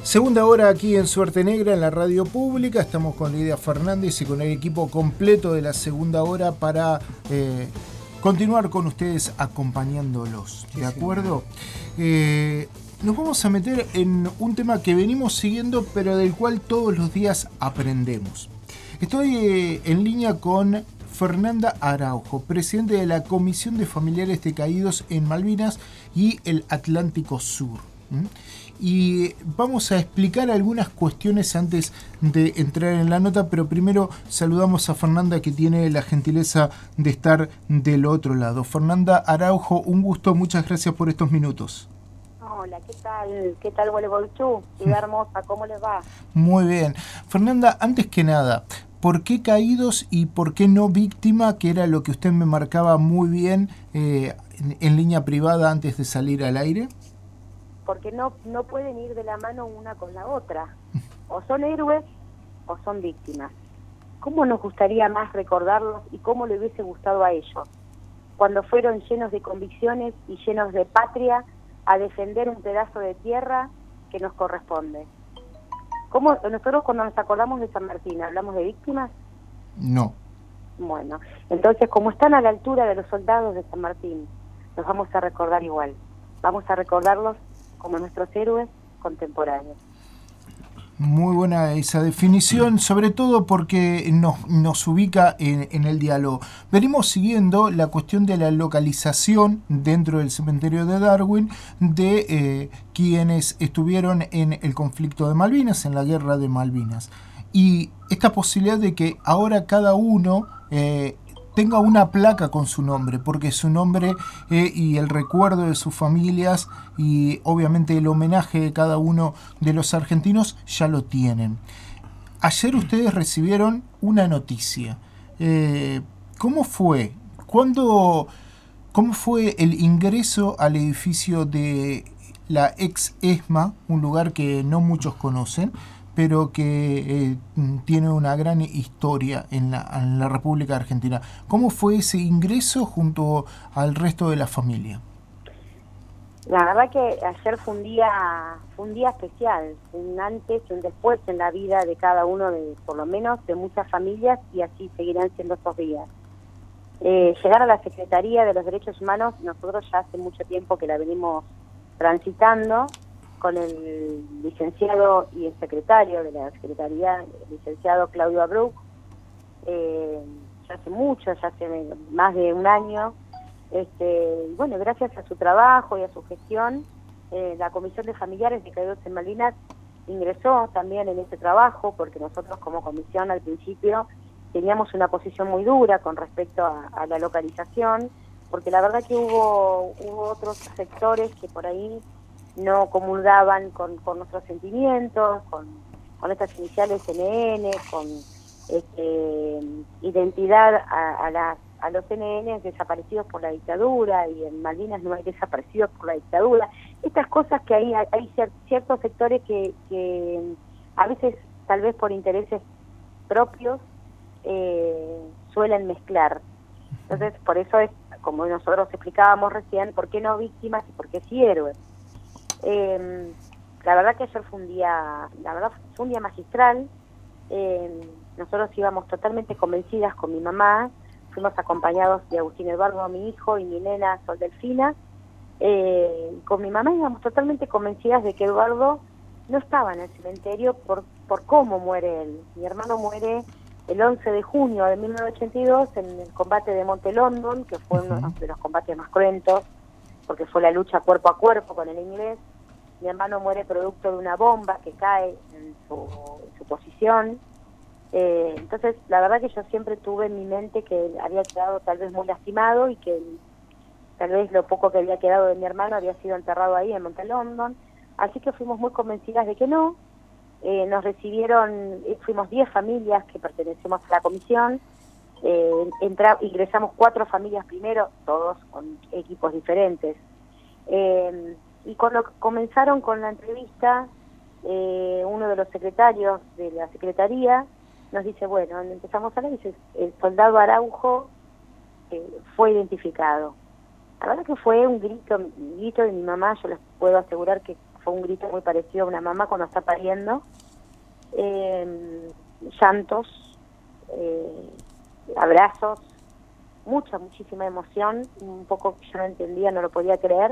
Segunda hora aquí en Suerte Negra, en la radio pública. Estamos con Lidia Fernández y con el equipo completo de la segunda hora para continuar con ustedes acompañándolos. ¿De acuerdo? Nos vamos a meter en un tema que venimos siguiendo, pero del cual todos los días aprendemos. Estoy en línea con Fernanda Araujo, presidente de la Comisión de Familiares de Caídos en Malvinas y el Atlántico Sur. Y vamos a explicar algunas cuestiones antes de entrar en la nota, pero primero saludamos a Fernanda, que tiene la gentileza de estar del otro lado. Fernanda Araujo, un gusto, muchas gracias por estos minutos. Hola, ¿qué tal? ¿Qué tal, Gualebolchú? Ciudad hermosa, ¿cómo les va? Muy bien. Fernanda, antes que nada, ¿por qué caídos y por qué no víctima? Que era lo que usted me marcaba muy bien en línea privada antes de salir al aire. Porque no pueden ir de la mano una con la otra. O son héroes o son víctimas. ¿Cómo nos gustaría más recordarlos y cómo le hubiese gustado a ellos? Cuando fueron llenos de convicciones y llenos de patria a defender un pedazo de tierra que nos corresponde. ¿Cómo nosotros cuando nos acordamos de San Martín hablamos de víctimas? No. Bueno, entonces como están a la altura de los soldados de San Martín, los vamos a recordar igual. Vamos a recordarlos como nuestros héroes contemporáneos. Muy buena esa definición, sobre todo porque nos ubica en el diálogo. Venimos siguiendo la cuestión de la localización dentro del cementerio de Darwin de quienes estuvieron en el conflicto de Malvinas, en la guerra de Malvinas. Y esta posibilidad de que ahora cada uno tenga una placa con su nombre, porque su nombre y el recuerdo de sus familias y obviamente el homenaje de cada uno de los argentinos ya lo tienen. Ayer ustedes recibieron una noticia. ¿Cómo fue? ¿Cómo fue el ingreso al edificio de la ex ESMA, un lugar que no muchos conocen, pero que tiene una gran historia en la República Argentina? ¿Cómo fue ese ingreso junto al resto de la familia? La verdad que ayer fue un día especial, un antes y un después en la vida de cada uno, por lo menos de muchas familias, y así seguirán siendo estos días. Llegar a la Secretaría de los Derechos Humanos, nosotros ya hace mucho tiempo que la venimos transitando, con el licenciado y el secretario de la Secretaría, el licenciado Claudio Abruc, ya hace mucho, ya hace más de un año. Bueno, gracias a su trabajo y a su gestión, la Comisión de Familiares de Caídos en Malvinas ingresó también en ese trabajo, porque nosotros como comisión al principio teníamos una posición muy dura con respecto a la localización, porque la verdad que hubo otros sectores que por ahí no comulgaban con nuestros sentimientos, con estas iniciales NN, con identidad a los NN desaparecidos por la dictadura, y en Malvinas no hay desaparecidos por la dictadura. Estas cosas que hay ciertos sectores que a veces, tal vez por intereses propios, suelen mezclar. Entonces, por eso es, como nosotros explicábamos recién, ¿por qué no víctimas y por qué sí héroes? La verdad que ayer fue un día magistral. Nosotros íbamos totalmente convencidas con mi mamá, fuimos acompañados de Agustín Eduardo, mi hijo, y mi nena Sol Delfina. Con mi mamá íbamos totalmente convencidas de que Eduardo no estaba en el cementerio por cómo muere él. Mi hermano muere el 11 de junio de 1982 en el combate de Monte London, que fue uno de los combates más cruentos, porque fue la lucha cuerpo a cuerpo con el inglés. Mi hermano muere producto de una bomba que cae en su posición. Entonces, la verdad que yo siempre tuve en mi mente que había quedado tal vez muy lastimado y que tal vez lo poco que había quedado de mi hermano había sido enterrado ahí en Monte London. Así que fuimos muy convencidas de que no. Nos recibieron, fuimos 10 familias que pertenecemos a la comisión. Ingresamos 4 familias primero, todos con equipos diferentes. Y cuando comenzaron con la entrevista, uno de los secretarios de la Secretaría nos dice, bueno, empezamos a hablar y dice, el soldado Araujo fue identificado. La verdad que fue un grito de mi mamá, yo les puedo asegurar que fue un grito muy parecido a una mamá cuando está pariendo, llantos, abrazos, muchísima emoción, un poco que yo no entendía, no lo podía creer.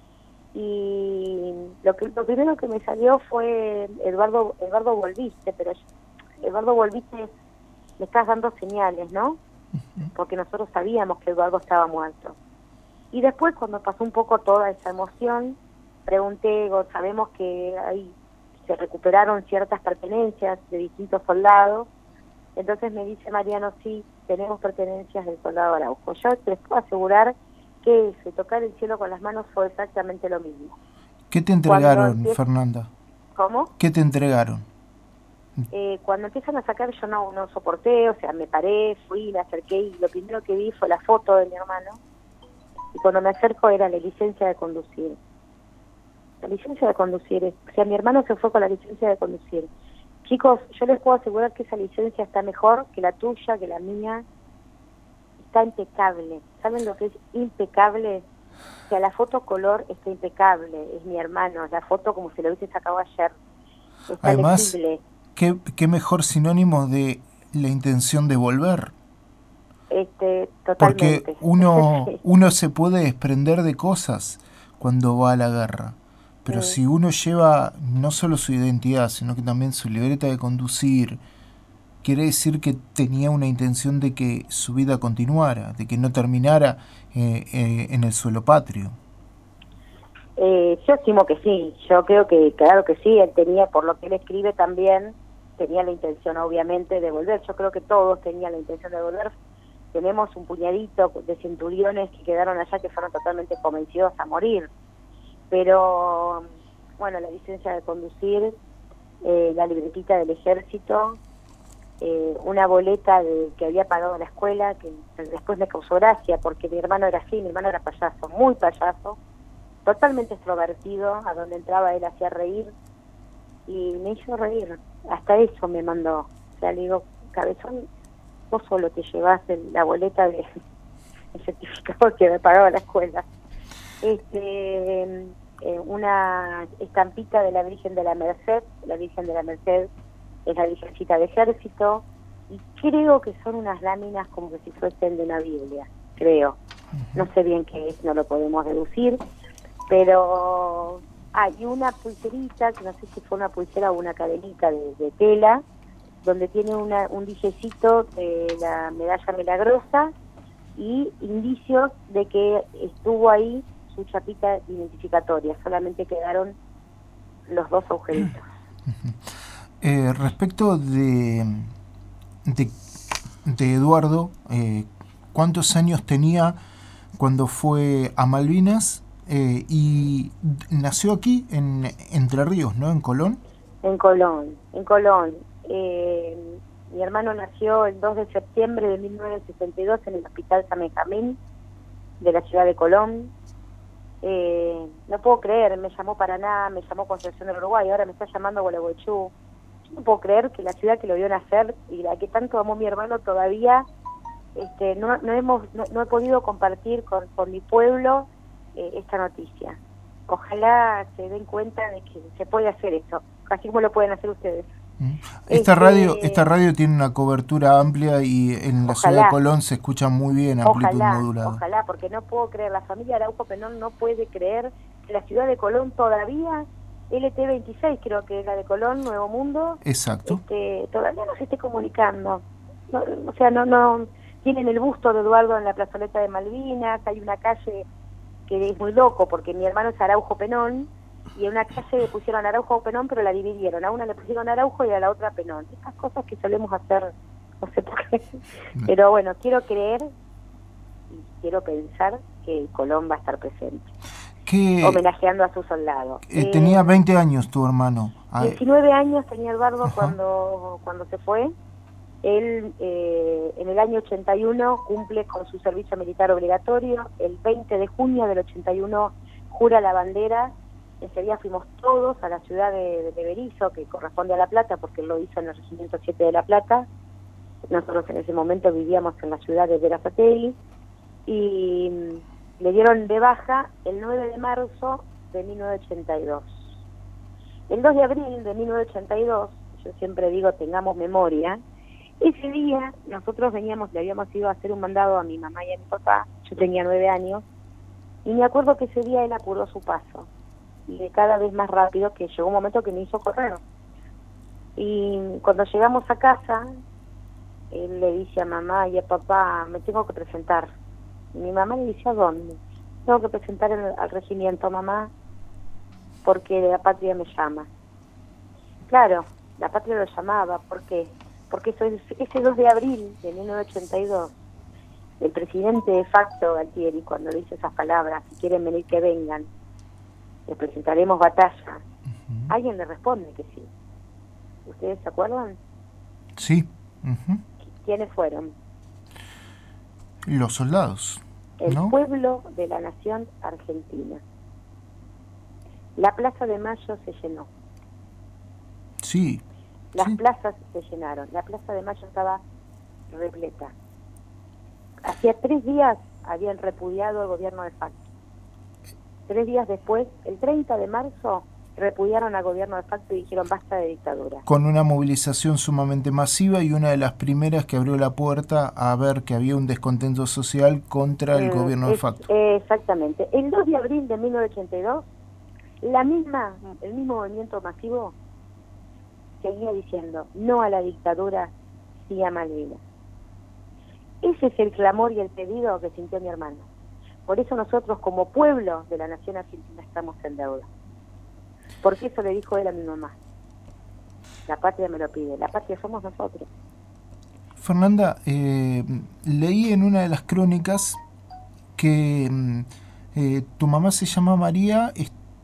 Y lo primero que me salió fue: Eduardo, volviste, pero Eduardo, volviste, me estás dando señales, ¿no? Porque nosotros sabíamos que Eduardo estaba muerto. Y después, cuando pasó un poco toda esa emoción, pregunté, sabemos que ahí se recuperaron ciertas pertenencias de distintos soldados. Entonces me dice Mariano: sí, tenemos pertenencias del soldado Araujo. Yo les puedo asegurar que eso, tocar el cielo con las manos, fue exactamente lo mismo. ¿Qué te entregaron, Fernanda? ¿Cómo? ¿Qué te entregaron? Cuando empiezan a sacar, yo no soporté, o sea, me paré, fui, me acerqué, y lo primero que vi fue la foto de mi hermano. Y cuando me acerco era la licencia de conducir. La licencia de conducir, o sea, mi hermano se fue con la licencia de conducir. Chicos, yo les puedo asegurar que esa licencia está mejor que la tuya, que la mía. Está impecable. ¿Saben lo que es impecable? O sea, la foto color está impecable. Es mi hermano. La foto como si lo hubiese sacado ayer. Está Además, legible. ¿qué mejor sinónimo de la intención de volver? Totalmente. Porque uno se puede desprender de cosas cuando va a la guerra. Pero si uno lleva no solo su identidad, sino que también su libreta de conducir, quiere decir que tenía una intención de que su vida continuara, de que no terminara en el suelo patrio. Yo estimo que sí. Yo creo que, claro que sí, él tenía, por lo que él escribe también, tenía la intención obviamente de volver. Yo creo que todos tenían la intención de volver. Tenemos un puñadito de centuriones que quedaron allá, que fueron totalmente convencidos a morir. Pero, bueno, la licencia de conducir, la libretita del ejército, una boleta que había pagado la escuela, que después me causó gracia, porque mi hermano era así, mi hermano era payaso, muy payaso, totalmente extrovertido, a donde entraba él hacía reír, y me hizo reír, hasta eso me mandó. O sea, le digo: cabezón, vos solo te llevas la boleta de el certificado que me pagaba la escuela. Una estampita de la Virgen de la Merced. La Virgen de la Merced es la Virgencita de Ejército, y creo que son unas láminas como que si fuesen de una Biblia, creo. No sé bien qué es, no lo podemos deducir, pero hay una pulserita, que no sé si fue una pulsera o una cadenita de tela, donde tiene un dijecito de la medalla milagrosa y indicios de que estuvo ahí su chapita identificatoria. Solamente quedaron los dos agujeritos. Respecto de Eduardo, ¿cuántos años tenía cuando fue a Malvinas? Y nació aquí, en Entre Ríos, ¿no? ¿En Colón? En Colón. Mi hermano nació el 2 de septiembre de 1962 en el Hospital San Benjamín de la ciudad de Colón. No puedo creer, me llamó Paraná, me llamó Concepción del Uruguay, ahora me está llamando Gualeguaychú. Yo no puedo creer que la ciudad que lo vio nacer y la que tanto amó mi hermano todavía, no he podido compartir con mi pueblo esta noticia. Ojalá se den cuenta de que se puede hacer eso, así como lo pueden hacer ustedes. Esta radio tiene una cobertura amplia y en la ciudad de Colón se escucha muy bien, amplitud modulada. Ojalá, porque no puedo creer, la familia Araujo Penón no puede creer que la ciudad de Colón todavía, LT26 creo que es la de Colón, Nuevo Mundo, exacto, todavía no se esté comunicando. No tienen el busto de Eduardo en la plazoleta de Malvinas, hay una calle que es muy loco, porque mi hermano es Araujo Penón, y en una calle le pusieron Araujo Penón, pero la dividieron. A una le pusieron Araujo y a la otra Penón. Estas cosas que solemos hacer, no sé por qué. Pero bueno, quiero creer y quiero pensar que Colón va a estar presente, homenajeando a su soldado. Tenía 20 años tu hermano. 19 años tenía Eduardo cuando se fue. Él en el año 81 cumple con su servicio militar obligatorio. El 20 de junio del 81 jura la bandera. Ese día fuimos todos a la ciudad de Berisso, que corresponde a La Plata, porque él lo hizo en el Regimiento 7 de La Plata. Nosotros en ese momento vivíamos en la ciudad de Verazategui, y le dieron de baja el 9 de marzo de 1982. El 2 de abril de 1982, yo siempre digo tengamos memoria, ese día nosotros le habíamos ido a hacer un mandado a mi mamá y a mi papá, yo tenía 9 años, y me acuerdo que ese día él apuró su paso, y de cada vez más rápido, que llegó un momento que me hizo correr. Y cuando llegamos a casa, él le dice a mamá y a papá, me tengo que presentar. Y mi mamá le dice, ¿a dónde? Tengo que presentar al regimiento, mamá, porque la patria me llama. Claro, la patria lo llamaba, ¿por qué? Porque ese 2 de abril de 1982, el presidente de facto, Galtieri, cuando dice esas palabras, si quieren venir que vengan, les presentaremos batalla, alguien le responde que sí. ¿Ustedes se acuerdan? Sí. ¿Quiénes fueron? Los soldados, el ¿no? pueblo de la nación argentina. La Plaza de Mayo se llenó. Sí. Las sí. plazas se llenaron. La Plaza de Mayo estaba repleta. Hacía 3 días habían repudiado al gobierno de facto. 3 días después, el 30 de marzo, repudiaron al gobierno de facto y dijeron basta de dictadura. Con una movilización sumamente masiva y una de las primeras que abrió la puerta a ver que había un descontento social contra el gobierno de facto. Exactamente. El 2 de abril de 1982, el mismo movimiento masivo seguía diciendo no a la dictadura, sí a Malvinas. Ese es el clamor y el pedido que sintió mi hermano. Por eso nosotros como pueblo de la nación argentina estamos en deuda. Porque eso le dijo él a mi mamá. La patria me lo pide, la patria somos nosotros. Fernanda, leí en una de las crónicas que tu mamá se llama María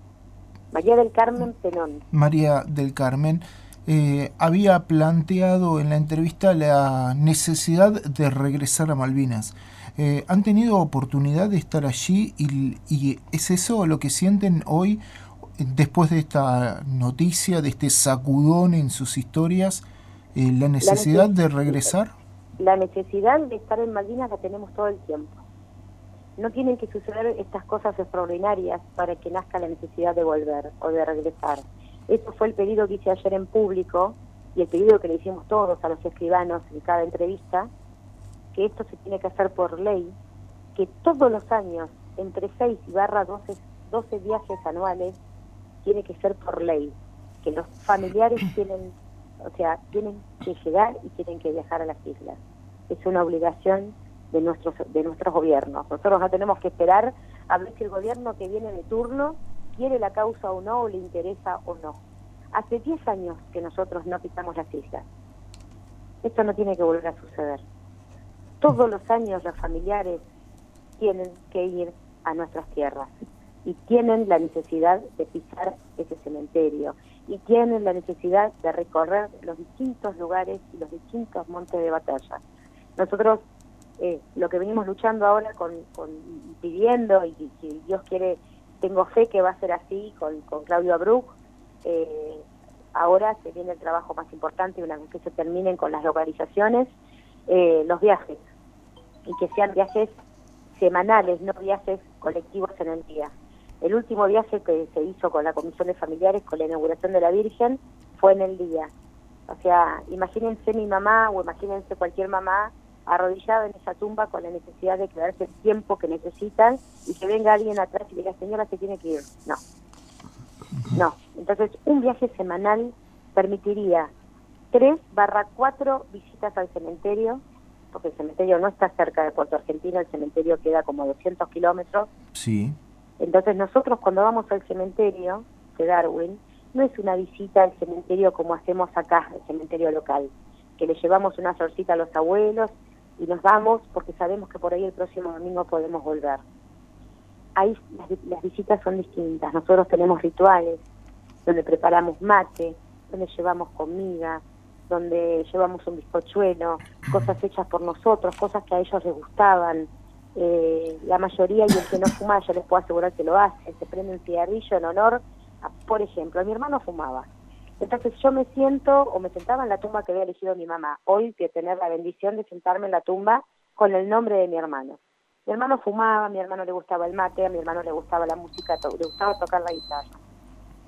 del Carmen Penón. María del Carmen. Había planteado en la entrevista la necesidad de regresar a Malvinas. ¿Han tenido oportunidad de estar allí y es eso lo que sienten hoy después de esta noticia, de este sacudón en sus historias, la necesidad de regresar? La necesidad de estar en Malvinas la tenemos todo el tiempo. No tienen que suceder estas cosas extraordinarias para que nazca la necesidad de volver o de regresar. Eso fue el pedido que hice ayer en público y el pedido que le hicimos todos a los escribanos en cada entrevista, que esto se tiene que hacer por ley, que todos los años, entre 6 y /12 viajes anuales, tiene que ser por ley, que los familiares tienen que llegar y tienen que viajar a las islas. Es una obligación de nuestros gobiernos. Nosotros no tenemos que esperar a ver si el gobierno que viene de turno quiere la causa o no, o le interesa o no. Hace 10 años que nosotros no pisamos las islas. Esto no tiene que volver a suceder. Todos los años los familiares tienen que ir a nuestras tierras y tienen la necesidad de pisar ese cementerio y tienen la necesidad de recorrer los distintos lugares y los distintos montes de batalla. Nosotros lo que venimos luchando ahora pidiendo y si Dios quiere, tengo fe que va a ser así con Claudio Abruc, ahora se viene el trabajo más importante una vez que se terminen con las localizaciones, los viajes, y que sean viajes semanales, no viajes colectivos en el día. El último viaje que se hizo con la Comisión de Familiares, con la inauguración de la Virgen, fue en el día. O sea, imagínense mi mamá o imagínense cualquier mamá arrodillada en esa tumba con la necesidad de quedarse el tiempo que necesitan y que venga alguien atrás y diga, señora, se tiene que ir. No. Entonces, un viaje semanal permitiría 3/4 visitas al cementerio, porque el cementerio no está cerca de Puerto Argentino, el cementerio queda como 200 kilómetros. Sí. Entonces nosotros cuando vamos al cementerio de Darwin, no es una visita al cementerio como hacemos acá, el cementerio local, que le llevamos una florcita a los abuelos y nos vamos porque sabemos que por ahí el próximo domingo podemos volver. Ahí las visitas son distintas. Nosotros tenemos rituales donde preparamos mate, donde llevamos comida, donde llevamos un bizcochuelo, cosas hechas por nosotros, cosas que a ellos les gustaban. La mayoría y el que no fuma, yo les puedo asegurar que lo hace, se prende un cigarrillo en honor a, por ejemplo, a mi hermano fumaba. Entonces yo me sentaba en la tumba que había elegido mi mamá. Hoy que tener la bendición de sentarme en la tumba con el nombre de mi hermano. Mi hermano fumaba, a mi hermano le gustaba el mate, a mi hermano le gustaba la música, le gustaba tocar la guitarra.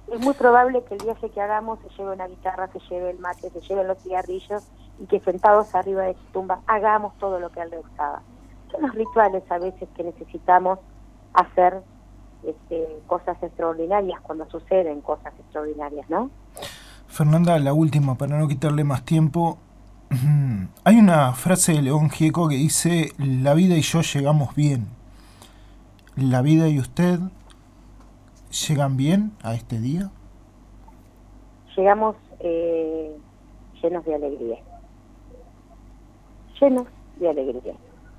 es muy probable que el viaje que hagamos se lleve una guitarra, se lleve el mate, se lleven los cigarrillos y que sentados arriba de su tumba hagamos todo lo que él le gustaba. Son los rituales a veces que necesitamos hacer cosas extraordinarias cuando suceden cosas extraordinarias, ¿no? Fernanda, la última, para no quitarle más tiempo. Hay una frase de León Gieco que dice: la vida y yo llegamos bien. ¿La vida y usted llegan bien a este día? Llegamos llenos de alegría. Llenos de alegría.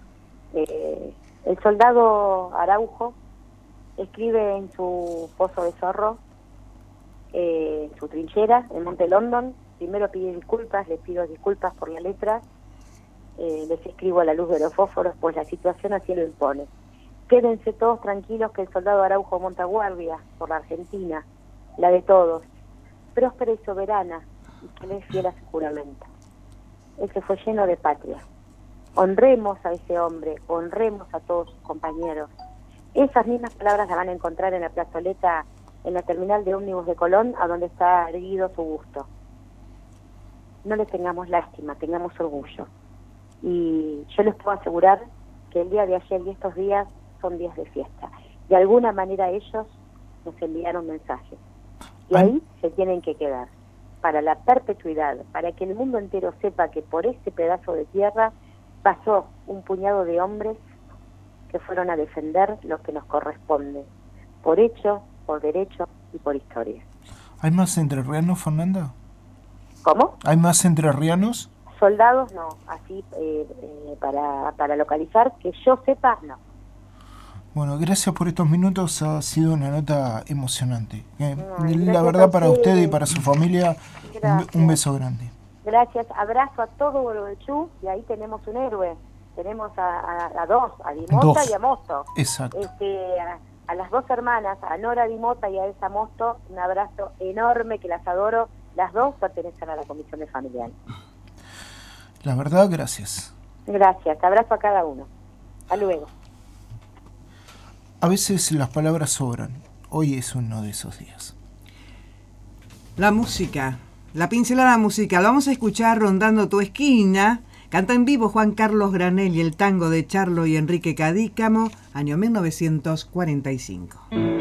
El soldado Araujo escribe en su pozo de zorro, en su trinchera, en Monte London: primero pide disculpas, les pido disculpas por la letra, les escribo a la luz de los fósforos, pues la situación así lo impone. Quédense todos tranquilos que el soldado Araujo monta guardia por la Argentina, la de todos, próspera y soberana, y que le es fiel a su juramento. Ese fue lleno de patria. Honremos a ese hombre, honremos a todos sus compañeros. Esas mismas palabras las van a encontrar en la plazoleta, en la terminal de ómnibus de Colón, a donde está erguido su busto. No le tengamos lástima, tengamos orgullo. Y yo les puedo asegurar que el día de ayer y estos días son días de fiesta. De alguna manera ellos nos enviaron mensajes. Y ahí se tienen que quedar, para la perpetuidad, para que el mundo entero sepa que por ese pedazo de tierra pasó un puñado de hombres que fueron a defender lo que nos corresponde, por hecho, por derecho y por historia. ¿Hay más entrerrianos, Fernanda? ¿Cómo? ¿Hay más entrerrianos? Soldados no, así para localizar, que yo sepa, no. Bueno, gracias por estos minutos, ha sido una nota emocionante. La verdad, para usted y para su familia, un beso grande. Gracias, abrazo a todo Gualeguaychú, y ahí tenemos un héroe. Tenemos a dos, a Dimota y a Mosto. Exacto. A las dos hermanas, a Nora Dimota y a Elsa Mosto, un abrazo enorme, que las adoro. Las dos pertenecen a la Comisión de Familia. La verdad, gracias. Gracias, abrazo a cada uno. Hasta luego. A veces las palabras sobran. Hoy es uno de esos días. La música, la pincelada musical. Vamos a escuchar Rondando tu esquina. Canta en vivo Juan Carlos Granell y el tango de Charlo y Enrique Cadícamo, año 1945.